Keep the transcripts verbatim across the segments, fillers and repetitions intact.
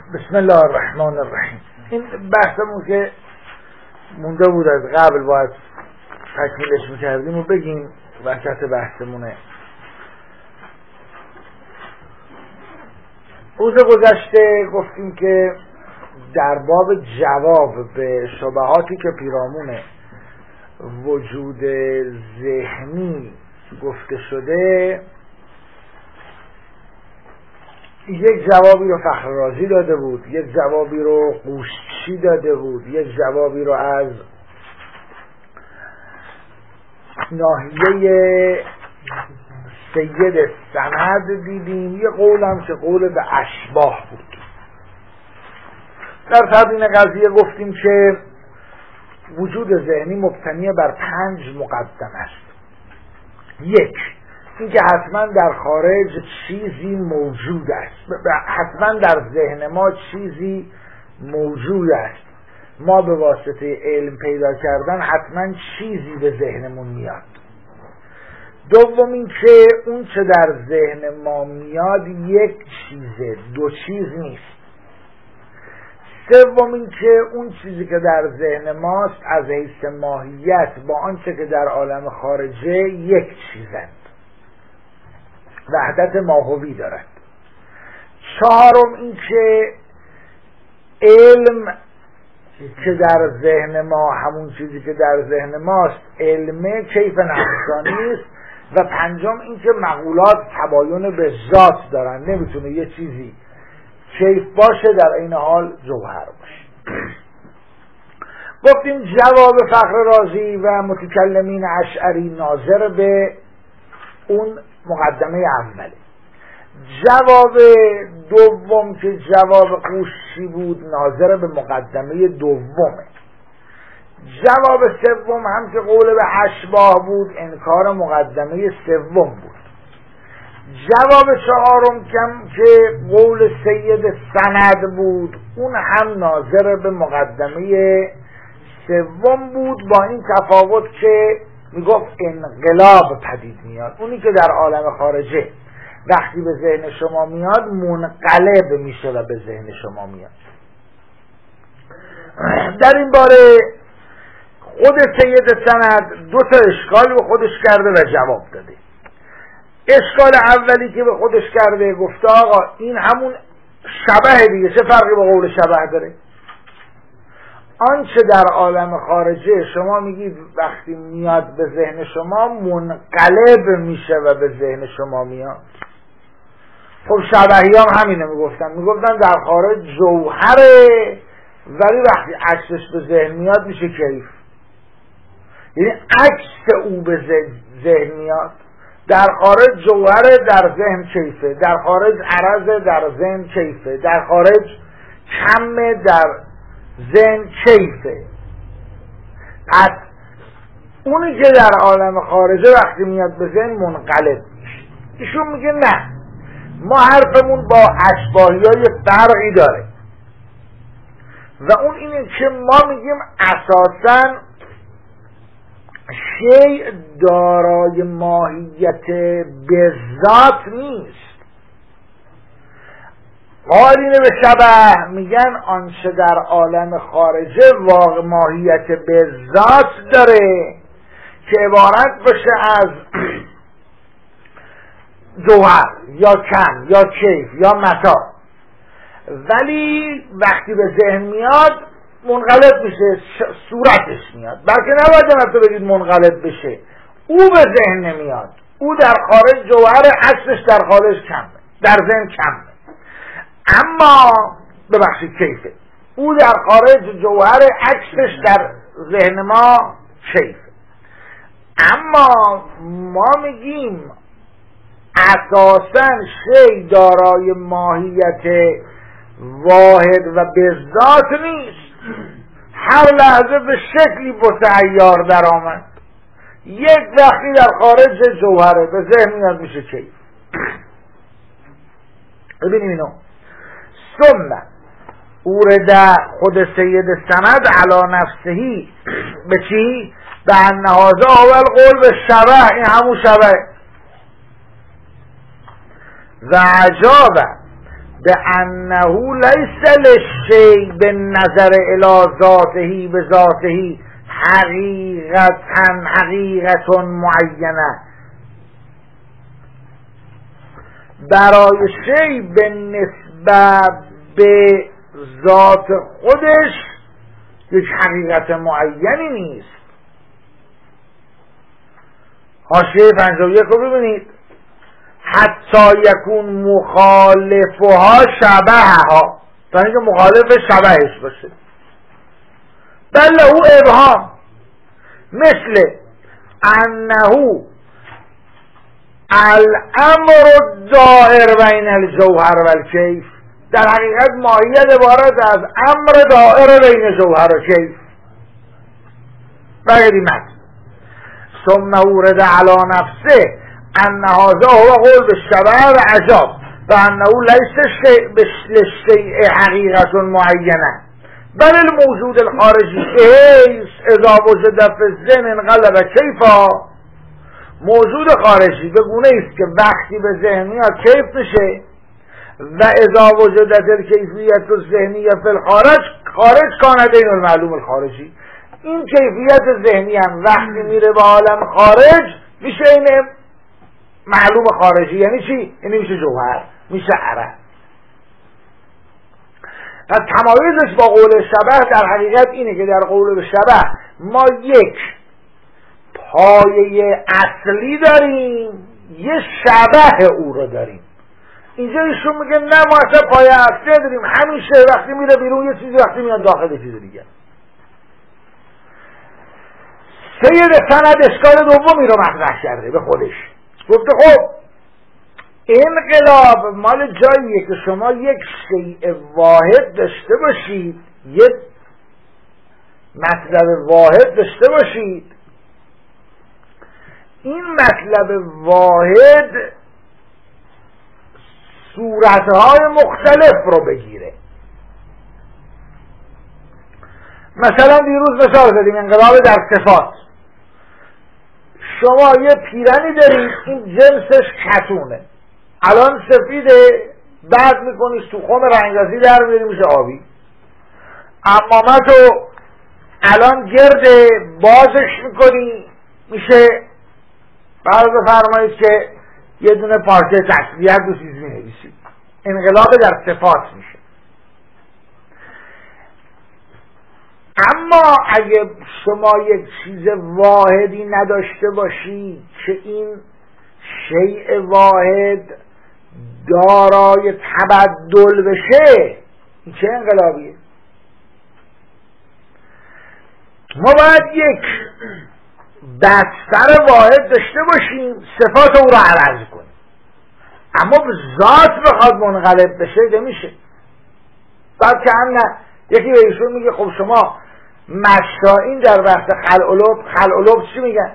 بسم الله الرحمن الرحیم. این بحثمون که مونده بود از قبل باید تکمیلش میکردیم و بگیم وسط بحثمونه. روز گذشته گفتیم که در باب جواب به شبهاتی که پیرامون وجود ذهنی گفته شده یک جوابی رو فخر رازی داده بود، یک جوابی رو قوشچی داده بود، یک جوابی رو از ناحیه سید سند دیدیم، یه قولم که قول به اشباه بود. در تبیین قضیه گفتیم که وجود ذهنی مبتنی بر پنج مقدمه است. یک، اینکه حتما در خارج چیزی موجود است، حتما در ذهن ما چیزی موجود است، ما به واسطه علم پیدا کردن حتما چیزی به ذهنمون میاد. دوم اینکه اون چه در ذهن ما میاد یک چیزه، دو چیز نیست. سوم اینکه اون چیزی که در ذهن ماست از حیث ماهیت با آنچه که در عالم خارجه یک چیزند، وحدت ماهوی دارد. چهارم اینکه علم که در ذهن ما همون چیزی که در ذهن ماست علم کیف نفسانی است. و پنجم اینکه مقولات تباین به ذات دارن، نمیتونه یه چیزی کیف باشه در این حال جوهر باشه. گفتیم جواب فخر رازی و متکلمین اشعری ناظر به اون مقدمه اوله. جواب دوم که جواب قوشچی بود ناظر به مقدمه دومه. جواب سوم هم که قول به اشباه بود انکار مقدمه سوم بود. جواب چهارم کم که قول سید سند بود اون هم ناظر به مقدمه سوم بود، با این تفاوت که میگفت انقلاب پدید میاد. اونی که در عالم خارجه وقتی به ذهن شما میاد منقلب میشه و به ذهن شما میاد. در این باره خود سید سند دو تا اشکال به خودش کرده و جواب داده. اشکال اولی که به خودش کرده گفته آقا این همون شبه دیگه، چه فرقی با قول شبه داره؟ آنچه در عالم خارجه شما میگید وقتی میاد به ذهن شما منقلب میشه و به ذهن شما میاد. خب شبهی هم همینه میگفتن، میگفتن در خارج جوهره ولی وقتی عکسش به ذهن میاد میشه کیف، یعنی عکس او به ذهن میاد. در خارج جوهره در ذهن کیفه، در خارج عرضه در ذهن کیفه، در خارج کمه در ذهن کیفه. از اونی که در عالم خارجه وقتی میاد به ذهن منقلب میشه. ایشون میگه نه، ما حرفمون با اشباهی های فرقی داره و اون اینه که ما میگیم اساساً شیء دارای ماهیت به ذات نیست. قائلین به شبه میگن آنچه در عالم خارجه واقع ماهیت به ذات داره که عبارت باشه از جوهر یا کم یا کیف یا متاع، ولی وقتی به ذهن میاد منقلب میشه، صورتش میاد. بلکه نباید مثلا بگید منقلب بشه، او به ذهن نمیاد، او در خارج جوهر عکسش در خارج کمه، در ذهن کمه، اما ببخشید کیفه، او در خارج جوهر عکسش در ذهن ما کیفه. اما ما میگیم اساساً شی دارای ماهیت واحد و به ذات نیست، هر لحظه به شکلی متعیر در آمد، یک وقتی در خارج جوهره به ذهن میاد میشه کیف. ببینیم اینو. ثم اورد خود سید سند علی نفسهی به چی؟ به انهازه اول قول به شبه، این همون شبه. و عجابه به انه لیس للشیء به نظر الی ذاته به ذاته حقیقتا حقیقت معینه، برای شیء به نسبت به ذات خودش یک حقیقت معینی نیست. حاشیه پنجاه و یک رو ببینید، حتی یکون مخالفها شبهها، تا اینکه مخالف شبهش باشه. بله او ابهام، مثل انه الامر الدائر بین الجوهر و الکیف، در حقیقت ماهیت عبارت از امر دائر بین جوهر و کیف. بگردیم ثم ورد علی نفسه ان هذا هو قول بالشبه و عجاب و انه لیس للشیء حقیقت معینه بل الموجود الخارجی ایس اذا وجد فی الذهن انقلب کیفا. موجود خارجی به گونه است که وقتی به ذهن میاد کیف میشه و اذا وجدت الکیفیت الذهنیه فی الخارج خارج کان دین المعلوم الخارجی. این کیفیت ذهنی هم وقتی میره به عالم خارج میشه این معلوم خارجی. یعنی چی؟ یعنی میشه جوهر، میشه عرض. و تمایزش با قول شبه در حقیقت اینه که در قول شبه ما یک پایه اصلی داریم، یه شبه او رو داریم. اینجا ایشون میگه نه ما اصلا پایه اصلی داریم، همیشه وقتی میره بیرون یه چیزی، وقتی میاد داخل یه چیز دیگه. سید سند اشکال دومی رو مطرح کرده به خودش، گفته خب انقلاب مال جاییه که شما یک شیء واحد داشته باشید، یک مطلب واحد داشته باشید، این مطلب واحد صورتهای مختلف رو بگیره. مثلا دیروز مثال زدیم انقلاب در صفات. شما یه پیرنی دارید این جنسش کتونه، الان سفیده، بعد میکنیش تو خم رنگازی در میاری میشه آبی. امامتو الان گرده بازش میکنی میشه، بعد فرمایید که یه دونه پارچه تسلیت دو چیز مینویسید. انقلاب در صفات میشه. اما اگه شما یک چیز واحدی نداشته باشید که این شیء واحد دارای تبدل بشه، این چه انقلابیه؟ ما باید یک بستر واحد داشته باشیم، صفات او را عرض کنیم، اما به ذات بخواد منقلب بشه نمیشه. بعد که هم نه یکی به ایشون میگه خب شما مشائین در وقت خلع و لبس، خلع و لبس چی میگن؟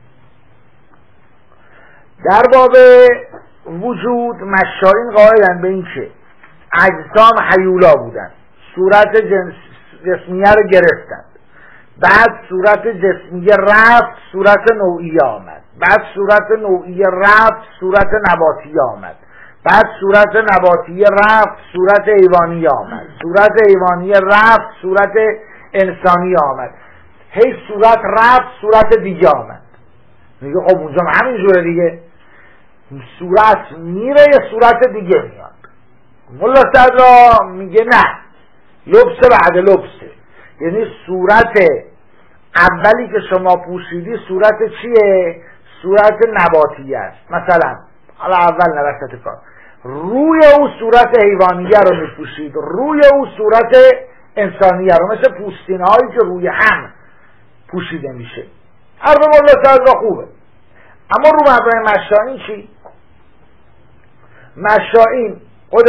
در باب وجود مشائین قائلن به این که اجسام حیولا بودن، صورت جنس جسمیه رو گرفتن، بعد صورت جسمیه رفت صورت نوعیه آمد، بعد صورت نوعیه رفت صورت نباتیه آمد، بعد صورت نباتیه رفت صورت حیوانیه آمد، صورت حیوانیه رفت صورت انسانی آمد، هی صورت رفت صورت دیگه آمد. میگه خب اونجا همین جوره دیگه، صورت میره یه صورت دیگه میاد. ملا صدرا میگه نه، لبس بعد لبسه، یعنی صورت اولی که شما پوشیدی صورت چیه؟ صورت نباتیه است. مثلا حالا اول نوشت کار روی او صورت حیوانیه رو میپوشید، روی او صورت انسانیه رو، مثل پوستین هایی که روی هم پوشیده میشه. حرف مولا صدرا خوبه. اما رو مبنای مشائین چی؟ مشائین خود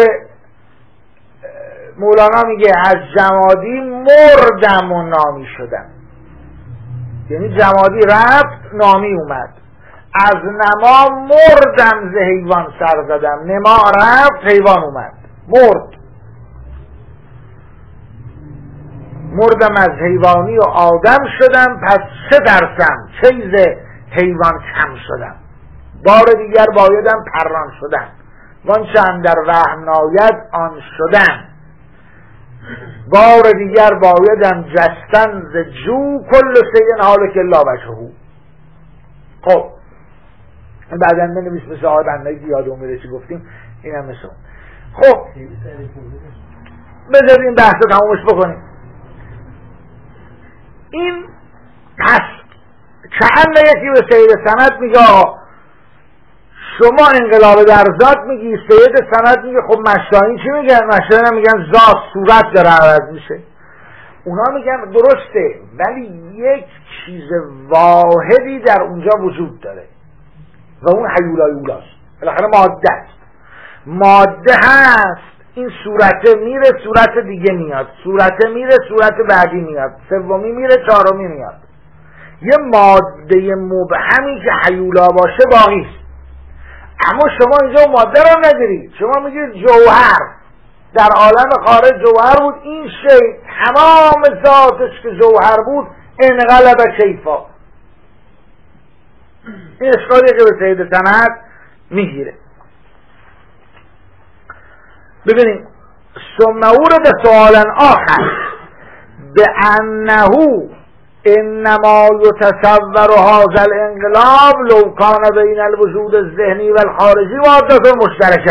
مولانا میگه از جمادی مردم و نامی شدم، یعنی جمادی رفت نامی اومد. از نما مردم ز حیوان سر زدم، نما رفت حیوان اومد، مرد. مردم از حیوانی و آدم شدم، پس چه درسم چیز حیوان کم شدم، بار دیگر بایدم پران شدم. وان چند در وهم ناید آن شدن، بار دیگر بایدم جستن ز جو، کل سین حال که لا وجهه. خب بعدن بنویس مثل آقای بندایی که یادم میره چی گفتیم، این هم مثل اون. خب بذارید این بحث رو تمومش بکنیم. این پس چند یکی به سید سند میگه شما انقلاب در ذات میگی، سید سند میگه خب مشاهین چی میگن؟ مشاهین میگن ذات صورت داره عوض میشه. اونا میگن درسته ولی یک چیز واحدی در اونجا وجود داره و اون حیولای اولاست، بالاخره ماده است. ماده هست، این صورت میره صورت دیگه میاد، صورت میره صورت بعدی میاد، سومی میره چهارمی میاد. یه ماده مبهمی که حیولا باشه باقی است. اما شما اینجا ماده رو ندارید، شما میگید جوهر، در عالم خارج جوهر بود، این شی تمام ذاتش که جوهر بود انقلب کیفا. این اشکالیه که به سید سند میگیره. ببینیم ثم ورد سؤالا آخر به انه انما یتصور هذا الانقلاب لو کان بین الوجود الذهنی و الخارجی ماده مشترکه.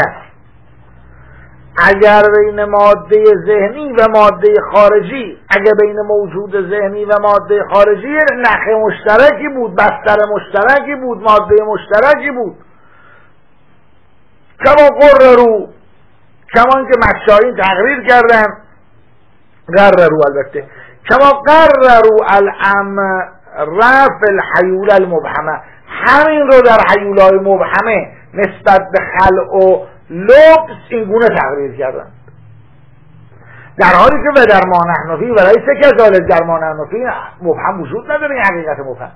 اگر بین ماده ذهنی و ماده خارجی، اگر بین موجود ذهنی و ماده خارجی نخ مشترکی بود، بستر مشترکی بود، ماده مشترکی بود، کما قرروا، کمان که مشاهین تقریر کردن، قرروا البته، کما قرروا الامر فی الحیول المبهمه، همین رو در حیولای مبهمه نسبت به خلع و لبس این گونه تقریر کردن، در حالی که و در ما نحن فیه و لیس کذالک، در ما نحن فیه مبهم وجود نداره. این حقیقت مبهم.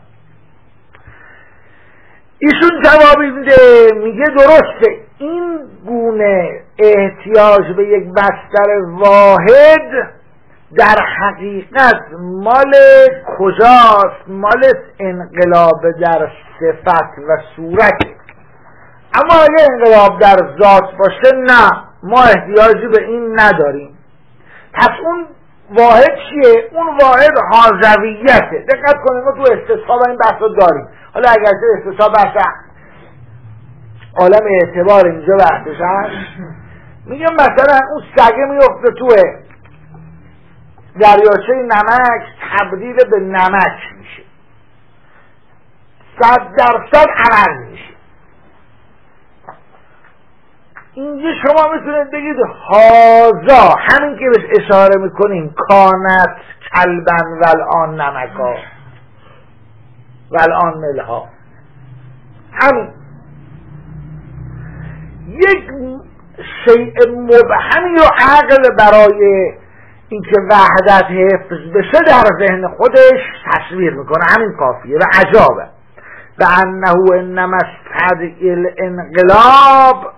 ایشون جوابی میده، میگه درسته این گونه احتیاج به یک بستر واحد در حقیقت مال کجاست؟ مال انقلاب در صفت و صورت. اما اگه انقلاب در ذات باشه نه، ما احتیاجی به این نداریم. پس اون واحد چیه؟ اون واحد حاذویته. دقت کنید ما تو استصحاب این بحث رو داریم. حالا اگر استصحاب بحث عالم اعتبار اینجا بحثش هست، میگم مثلا اون سگه میفته توه دریاچه نمک، تبدیل به نمک میشه، صد درصد عمل میشه. اینجا شما میتونید بگید هازا، همین که بهش اشاره میکنیم، کانت کلبن والآن نمکا والآن ملها، همین یک شیء مبهمی رو عقل برای اینکه وحدت حفظ بشه در ذهن خودش تصویر میکنه، همین کافیه. و عجابه و انه انما استدعی الانقلاب،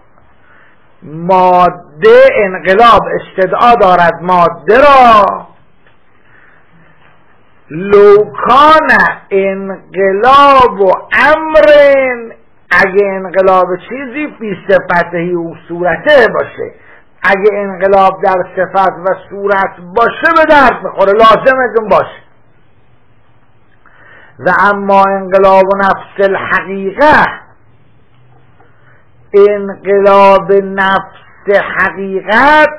ماده انقلاب استدعا دارد ماده را، لو کان انقلاب و امرن، اگه انقلاب چیزی فی صفته و صورته باشه، اگه انقلاب در صفت و صورت باشه به درد میخوره، لازمه که باشه. و اما انقلاب و نفس الحقیقه، انقلاب نفس حقیقت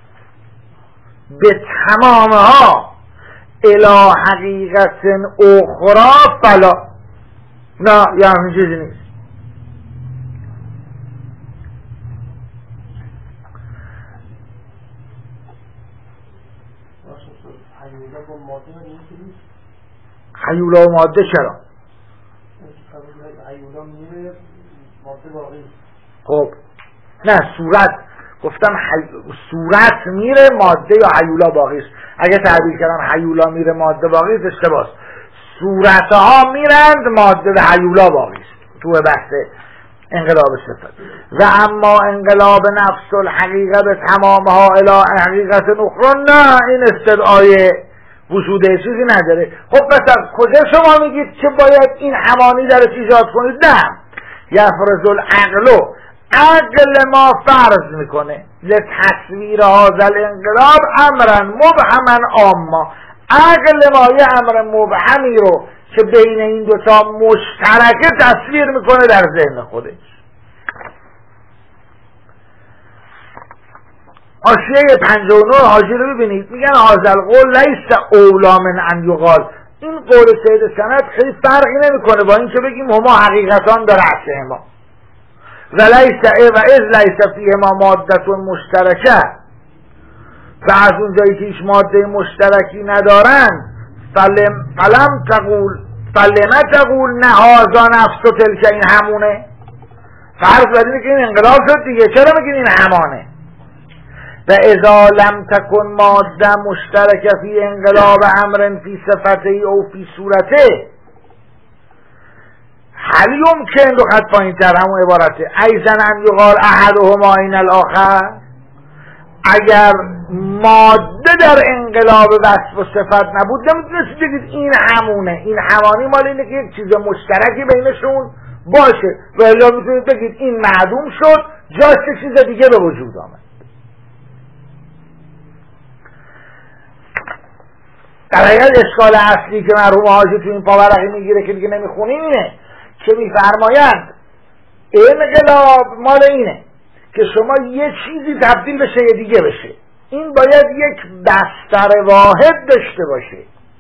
به تمامها الی حقیقت اخرى فلا، نه یه همین چیزی نیست. حیولا و ماده چرا؟ خب نه، صورت گفتم حی... صورت میره ماده یا حیولا باقی است. اگه تعبیر کردم حیولا میره ماده باقی است اشتباهه. صورتها میرند ماده و حیولا باقی است تو بحث انقلاب صفت. و اما انقلاب نفس الحقیقه به تمامها الی حقیقت اخرى، نه این استدعای وجود چیزی نداره. خب مثلا کجا شما میگید که باید این همانی درش ایجاد کنید؟ نه، یفرض العقل عقل ما فرض میکنه لتصویر هذا الانقلاب امرا مبهما عاما، عقل ما یه امر مبهمی رو که بین این دوتا مشترکه تصویر میکنه در ذهن خودش. حاشیه پنجاه و نه حاشیه رو ببینید، میگن هذا القول لیس اولی من ان یقال، این قول سید سند خیلی فرقی نمیکنه با این که بگیم هما حقیقتان در رأسهما و لیس و از لیس فیهما مادة مشترکه، و از اونجایی که هیچ ماده مشترکی ندارن فلم فلم تقول فلم تقول نه هذا نفس و تلک، این همونه، فرض بدینه که این انقلاب شد دیگه، چرا میگین این همانه؟ و اذا لم تکن ماده مشترکه فی انقلاب امر فی صفته او فی صورته، هل یمکن دو خط پایین تر همون عبارته ایزن ان یقال احدهما این الاخر، اگر ماده در انقلاب وصف و صفت نبود نمیتونستید بگید این همونه، این همانی مال اینه که یک چیز مشترکی بینشون باشه، و الا میتونید بگید این معدوم شد جاش چیز دیگه به وجود آمد. در حقیقت اشکال اصلی که مرحوم حاجی تو این پاورقی میگیره که دیگه نمیخونیم اینه که میفرمایند انقلاب مال اینه که شما یه چیزی تبدیل بشه یه دیگه بشه، این باید یک بستر واحد داشته باشه،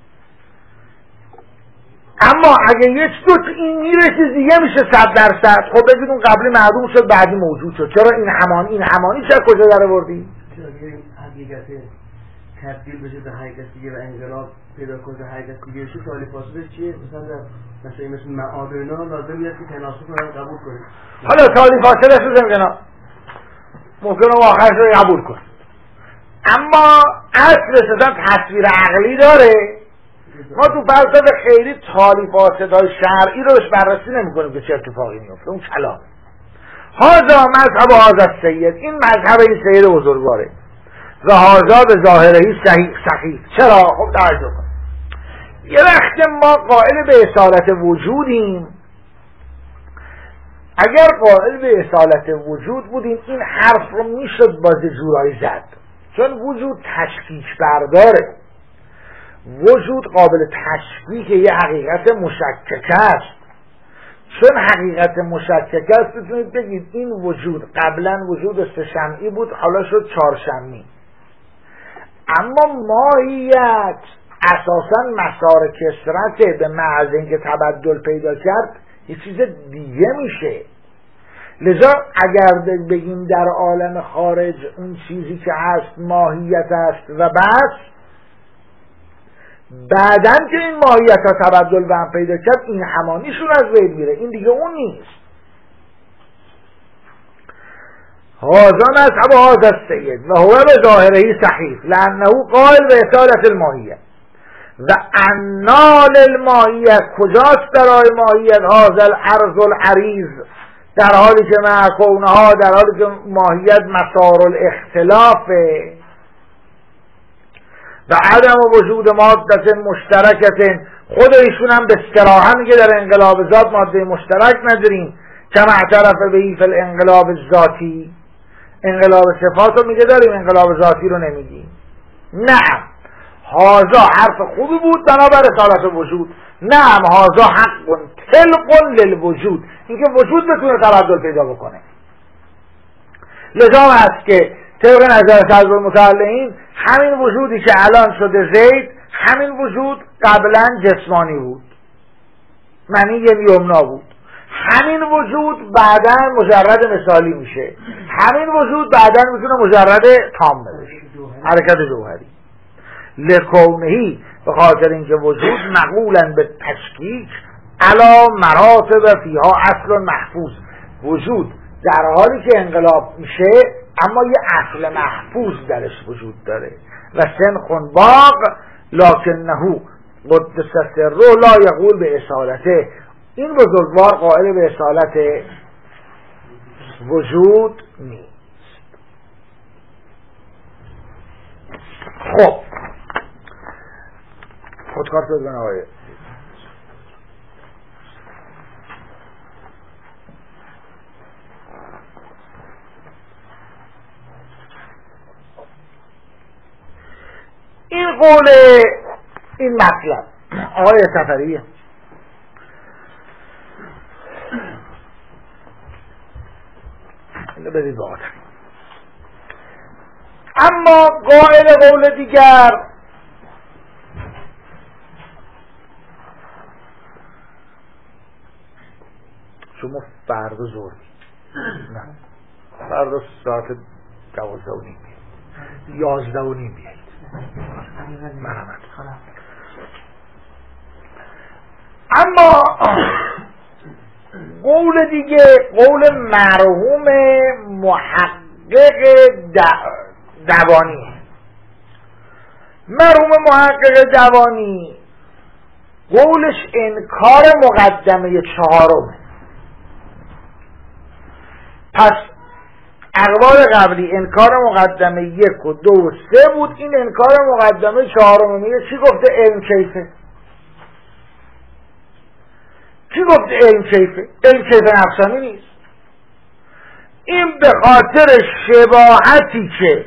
اما اگه یه چیز این میره چیز دیگه میشه صد درصد، خب بگید اون قبلی معدوم شد بعدی موجود شد، چرا این همانی این همانی چرا کجا در آوردی؟ حقیقت تبدیل بشه به حقیقت دیگه و انقلاب پیدا کنه به حقیقت دیگه بشه، سوالی فاصله چیه؟ مثلا مثلا مثل معاد و اینا لازم میاد که تناسب رو قبول کنه. حالا سوالی فاصله شو زمینه ممکنه آخرش رو قبول کنه، اما اصلش اصلا تصویر عقلی داره. ما تو فلسفه خیلی تالی فاسدهای شرعی رو بهش بررسی نمی‌کنیم که چه اتفاقی میفته، اون کلام. هذا مذهب هذا السید، این مذهب این سید بزرگواره، و هذا به ظاهرهی صحیح صحیح. چرا؟ خب توجه کن، یه وقت ما قائل به اصالت وجودیم، اگر قائل به اصالت وجود بودیم این حرف رو میشد باز جورایی زد، چون وجود تشکیک برداره، وجود قابل تشکیک یه حقیقت مشکک است، چون حقیقت مشکک است بتونید بگید این وجود قبلا وجود سه شمعی بود حالا شد چهار شمعی، اما ماهیت اساسا مسار کسرته، به محض اینکه تبدل پیدا کرد یه چیز دیگه میشه. لذا اگر بگیم در عالم خارج اون چیزی که هست ماهیت است و بس، بعدن که این ماهیت ها تبدل به هم پیدا کرد این همانیشون از بین میره، این دیگه اون نیست. هذا مذهب هذا السید و هو به ظاهره صحیح لانه قائل به اصالت الماهیت و انال الماهیت، کجاست درای ماهیت؟ هذا الارض العریض، در حالی که معکونها، در حالی که ماهیت مسار الاختلافه و عدم وجود ماده مشترکت، خود ایشون هم به استراحه میگه در انقلاب ذات ماده مشترک نداریم، کما اعترف به فی الانقلاب الذاتی، انقلاب صفات رو میگه داریم انقلاب ذاتی رو نمیگیم. نعم هازا حرف خوبی بود بنابر اصالت وجود، نعم هازا حق تلق للوجود، اینکه وجود بتونه تبدل پیدا بکنه. لزام است که طبق نظر صدر المتعلقین همین وجودی که الان شده زید، همین وجود قبلا جسمانی بود، معنی یمنا بود، همین وجود بعدا مجرد مثالی میشه، همین وجود بعدا میتونه مجرد تام بشه، حرکت جوهری. لکونهی، به خاطر اینکه وجود مقولا به تشکیک علا مراتب فیها اصل محفوظ، وجود در حالی که انقلاب میشه اما یه اصل محفوظ درش وجود داره و سنخون باق لکنهو قدس سره لا یقول به اصالته، این بزرگوار قائل به اصالت وجود نیست. خب خودکار شد بنا آقای این قول این مطلب آقای سفریه اینو بدید با آتر. اما قائل قول دیگر شما فردا زور نه فردا ساعت دوازده و نیم یازده و نیم بیایید مرحمت. اما قول دیگه قول مرحوم محقق دوانی. مرحوم محقق دوانی قولش انکار مقدمه چهارمه. پس اقوال قبلی انکار مقدمه یک و دو و سه بود، این انکار مقدمه چهارم میگه چی گفته؟ علم کیفه. چی گفته؟ علم کیفه. علم کیفه نفسانی نیست. این به خاطر شباهتی که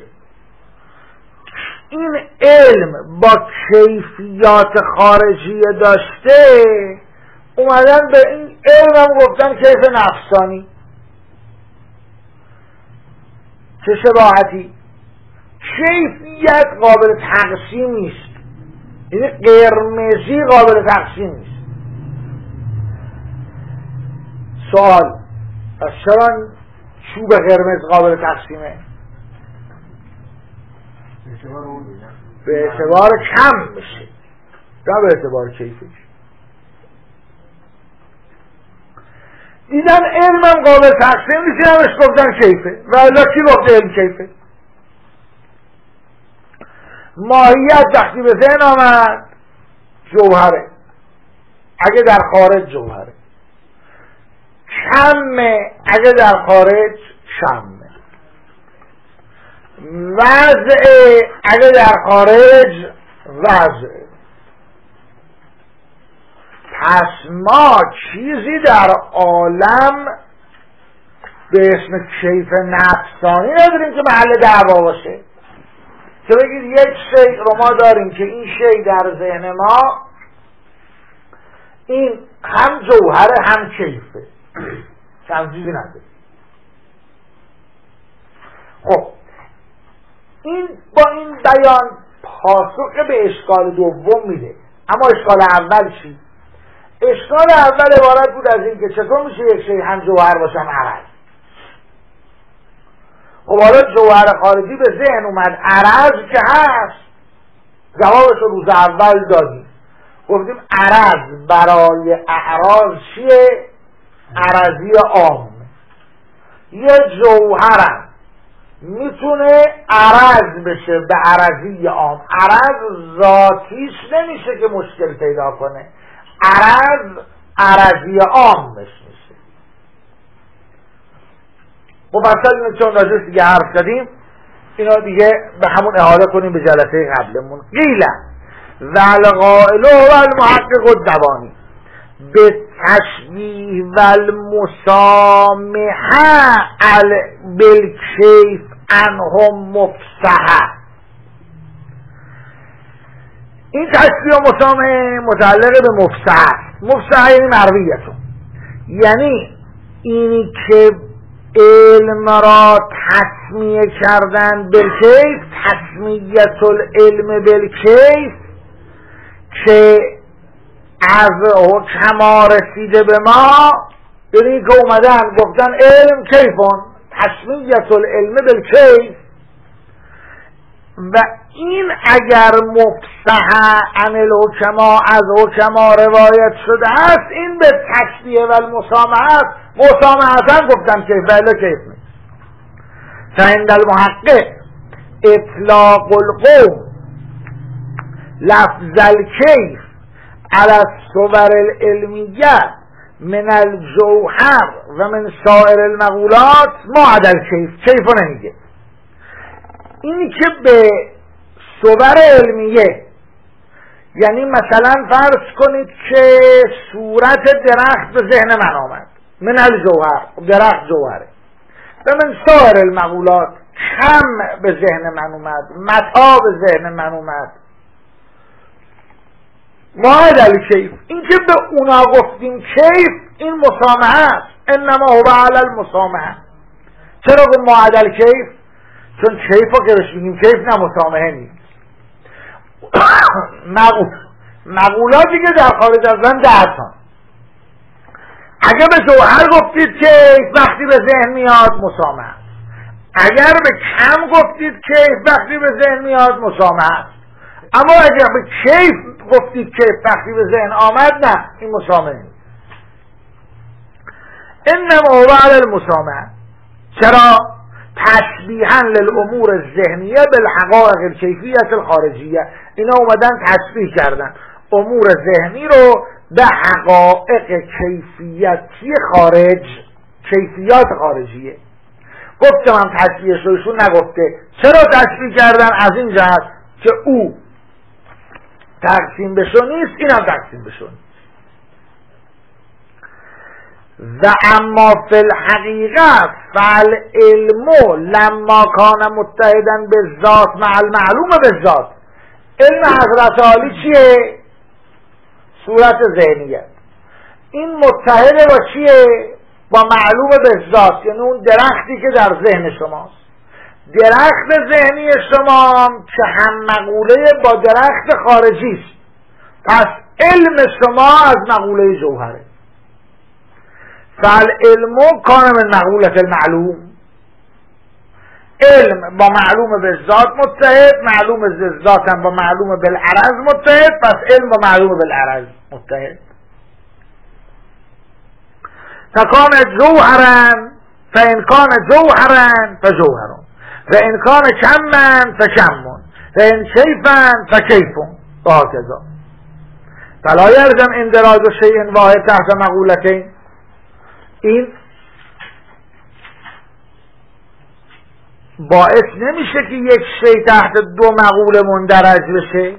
این علم با کیفیات خارجی داشته اومدن به این علم هم گفتن کیف نفسانی. چه شباهتی؟ کیفیت قابل تقسیم نیست، یعنی قرمزی قابل تقسیم نیست. سوال پس چرا چوب قرمز قابل تقسیمه؟ به اعتبار کم میشه نه به اعتبار کیفش. دیدن علمم قابل تقسیم نیست همش گفتن کیفه و الا کی گفته علم کیفه؟ ماهیت وقتی به ذهن آمد جوهره، اگه در خارج جوهره. کمه اگه در خارج شمه. وضع اگه در خارج وضع. پس ما چیزی در عالم به اسم کیف نفسانی نداریم که محل دعوا باشه، که بگید یک شیء رو ما داریم که این شیء در ذهن ما این هم جوهره هم کیفه، چند چیزی نداریم. خب این با این بیان پاسخ به اشکال دوم میده. اما اشکال اول چی؟ اشکال اول عبارت بود از این که چطور میشه یک شیء هم جوهر باشه هم عرض. خب حالا جوهر خارجی به ذهن اومد، عرض که هست جوابش رو روز اول دادیم، گفتیم عرض برای اعراض چیه؟ عرضی عام. یه جوهرم میتونه عرض بشه به عرضی عام. عرض ذاتیش نمیشه که مشکل پیدا کنه، عرض عرضی عام میشه. مفصل اینو چون راجعش دیگه حرف زدیم، اینا دیگه به همون احاله کنیم به جلسه قبلمون. قیل و القائل و المحقق الدوانی به تشبیه و المسامحه بالکیف عنهم مفسحه. این تشبیه و مسامحه متعلق به مفسحه. مفسحه یعنی مرویتون، یعنی اینی که علم را تسمیه کردن بالکیف، تسمیت العلم بالکیف، که از حکما رسیده به ما، یعنی که اومدن گفتن علم کیفون، تسمیت العلم بالکیف. و این اگر مفسحه عن الحکما از حکما روایت شده است، این به تشبیه و المسامحه است. مسامحه گفتن کیف ولی کیف نیست. فعند المحقق اطلاق القوم لفظ الکیف على الصور العلمیه من الجوهر و من سایر المقولات ما عدل کیف، کیفو نمیگه. اینی که به صور علمیه، یعنی مثلا فرض کنید که صورت درخت به ذهن من آمد، من الجوهر، درخت جوهره، و من سایر المقولات، کم به ذهن من اومد، متا به ذهن من اومد، واحد الکیف. این که به اونا گفتیم کیف این مسامحه است. انما هو علی المسامحه. چرا به واحد الکیف؟ چون کیف رو که بهش بگیم کیف نه مسامحه نیست. مقولاتی که در خارج از ذهن ده تان. اگر به جوهر گفتید کیف وقتی به ذهن میاد مسامحه. اگر به کم گفتید کیف وقتی به ذهن میاد مسامحه است. اما اگر به کیف گفتید کیف وقتی به ذهن آمد نه این مسامحه نیست. انما هو علی المسامحه. چرا؟ تشبیها للامور الذهنیه بالحقائق الکیفیت الخارجیه. اینا اومدن تشبیه کردن امور ذهنی رو به حقائق کیفیتی خارج، کیفیات خارجیه. گفتم هم تشبیهش رو ایشون نگفته. چرا تشبیه کردن؟ از این جهت که او تقسیم بشو نیست، این هم تقسیم بشو نیست. و اما فی الحقیقت فالعلم لما کان متحدا بالذات مع المعلوم بالذات. علم حضرت عالی چیه؟ صورت ذهنیه. این متحد با چیه؟ با معلوم بالذات، یعنی اون درختی که در ذهن شماست. درخت ذهنی شما که هم مقوله با درخت خارجی است. پس علم شما از مقوله جوهره. فالعلم کان من مقولة المعلوم. علم با معلوم بالذات متحد، معلوم بالذات هم با معلوم بالعرض متحد، پس علم با معلوم بالعرض متحد. فکان جوهرا فإن کان جوهرا فجوهر وإن کان کما فکم وإن کیفا فکیف و هكذا. فلا یلزم اندراج شیء واحد تحت مقولتین. این باعث نمیشه که یک شی تحت دو مقوله مندرج بشه.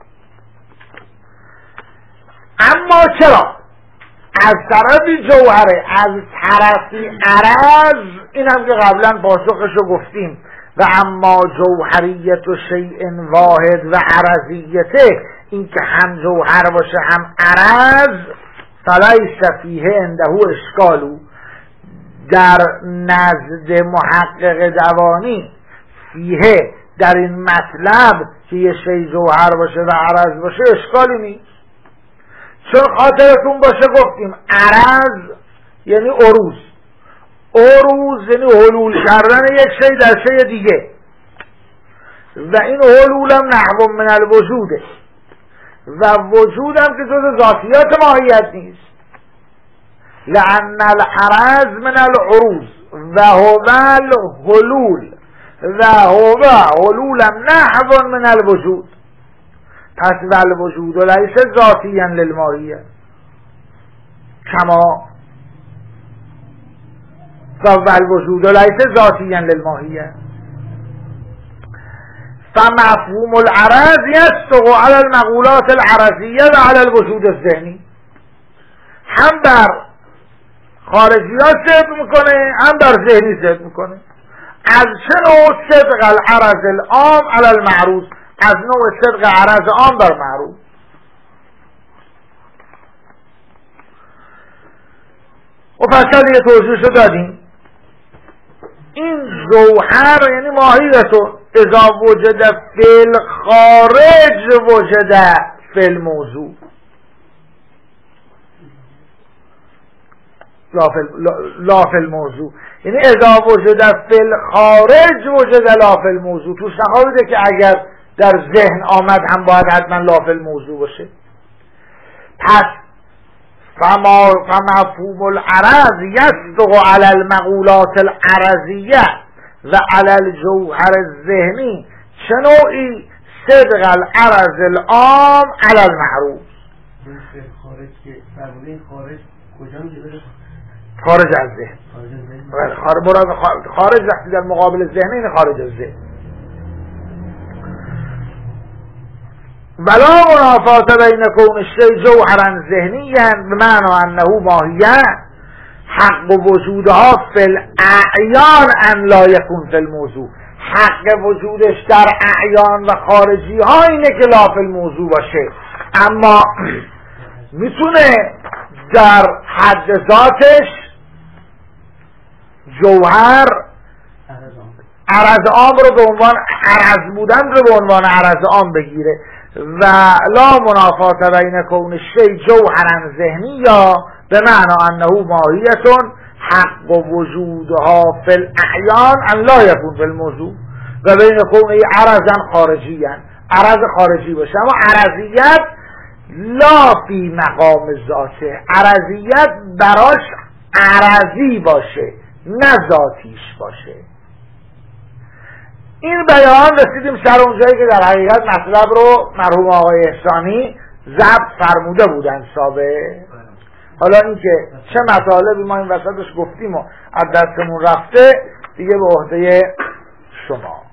اما چرا؟ از طرفی جوهره، از طرفی عرض. این هم که قبلا پاسخشو گفتیم. و اما جوهریت و شیء واحد و عرضیته، این که هم جوهر باشه هم عرض، فلیس فیه عنده اشکالو. در نزد محقق دوانی فیه در این مطلب که یه شی جوهر باشه و عرض باشه اشکالی نیست. چون خاطرتون باشه گفتیم عرض یعنی عروض، عروض یعنی حلول کردن یک شی در شی دیگه، و این حلول هم نحو من الوجوده، و وجود هم که جز ذاتیات ماهیت نیست. لأن العرض من العروض و هو الحلول و هو حلول نحو من الوجود. پس و الوجود لیس ذاتیا للماهیه کما و الوجود لیس ذاتیا للماهیه. فمفهوم العرض يصدق على المقولات العرضیه و على الوجود الذهنی. هم در خارجیات صدق میکنه هم در ذهنی صدق میکنه. از چه نوع صدق العرض العام على المعروض؟ از نوع صدق عرض عام بر معروض. و فصل یه توضیحشو دادیم. این جوهر یعنی ماهیتو اذا وجد فی الخارج وجد فی الموضوع. لا فی الموضوع یعنی اذا وجد فی الخارج وجد لا فی الموضوع. توش نخواهده که اگر در ذهن آمد هم باید حتما لا فی الموضوع باشه. پس فما فمفهوم العرض يصدق على المقولات العرضیه و على الجوهر الذهنی. چه نوعی؟ صدق العرض العام على المعروف. خارج که فرمودین خارج کجا میشه؟ خارج از ذهن. خارج خارج وقتی در مقابل ذهن این خارج از ذهن. ولا منافات بین کون الشیء جوهرا ذهنیا بمعنى انه ماهیه. حق وجودها فی الاعیان ان لا یکون فی الموضوع. حق وجودش در اعیان و خارجی ها اینه که لا فی الموضوع باشه. اما میتونه در حد ذاتش جوهر عرض عام رو به عنوان عرض بودن رو به عنوان عرض عام بگیره و لا منافات بین کون شی جوهرا ذهنی یا به معنی انه ماهیتون حق و وجودها فی الاعیان ان لا یکون فی الموضوع و بین کونه عرضا خارجی عرض خارجی باشه. اما عرضیت لا فی مقام ذاته، عرضیت براش عرضی باشه نه ذاتیش باشه. این بیان رسیدیم سر اونجایی که در حقیقت مطلب رو مرحوم آقای احسانی ضبط فرموده بودن سابق. حالا اینکه چه مطالبی ما این وسطش گفتیم و از دستمون رفته دیگه به عهده شما.